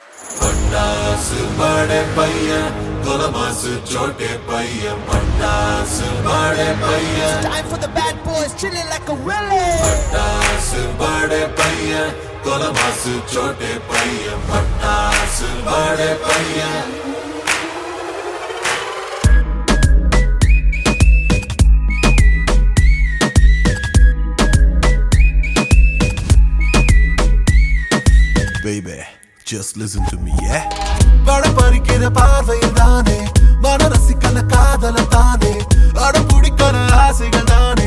पटास बड़े भैया गुलमास छोटे भैया पटास बड़े भैया Time for the bad boys chilling like a willy. पटास बड़े भैया गुलमास छोटे भैया पटास बड़े भैया Baby, just listen to me, yeah? பட பறிக்கிற பார்வையில் தானே மன ரசிக்கல காதல தானே அட பிடிக்கிற ஆசைகள் தானே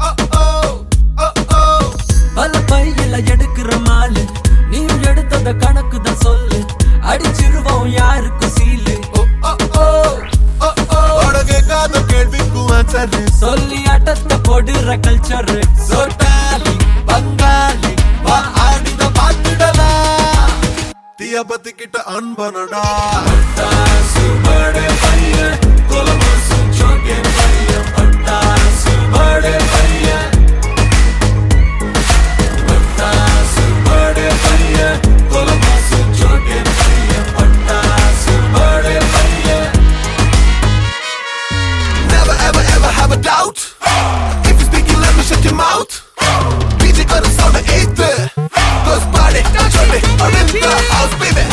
பல பையில எடுக்கிற மாலு நீ எடுத்தத கணக்கு தான் சொல்லு அடிச்சிருவோம் யாருக்கு சீலு கேட்காத கேள்விக்கும் ஆன்சர் சொல்லி அட்டத்தை போடுற கல்ச்சர் சொட்டாலி பங்காளி வா ஆடித பார்த்துடலாம் தியா பத்தி கிட்ட அன்பனடா पटास बड़े भैया गुलमास छोटे भैया पटास बड़े भैया पटास बड़े भैया गुलमास छोटे भैया पटास बड़े भैया Never ever ever have a doubt. If you speaking, let me shut your mouth. DJ got us on the ether. Cause party, chole, are in the house, baby.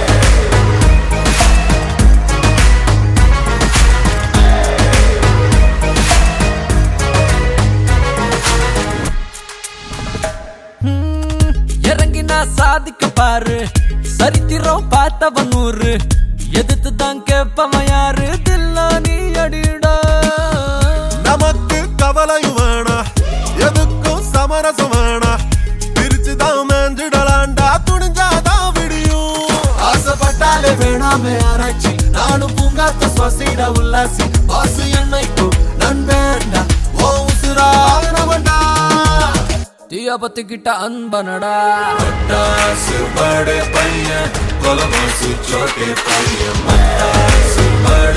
இறங்கினா சாதிக்க பாரு சரித்திரம் பார்த்தவன் நூறு எதிர்த்து தான் கேப்பவன் யாரு தில்லா நீ அடிடா நமக்கு கவலையும் வேணா எதுக்கும் சமரசம் வேணா பிரிச்சுதான் மேஞ்சிடலாண்டா துணிஞ்சாதான் விடியும் ஆசைப்பட்டாலே வேணாமே ஆராய்ச்சி நானும் பூங்காத்த சுவாசிட உல்லாசி வாசு என்னைக்கும் நண்பேண்டா ஓ உசுராகணவண்டா தீயா பத்திக்கிட்ட அன்பனடா पटास बड़े भैया गुलमास छोटे भैया पटास बड़े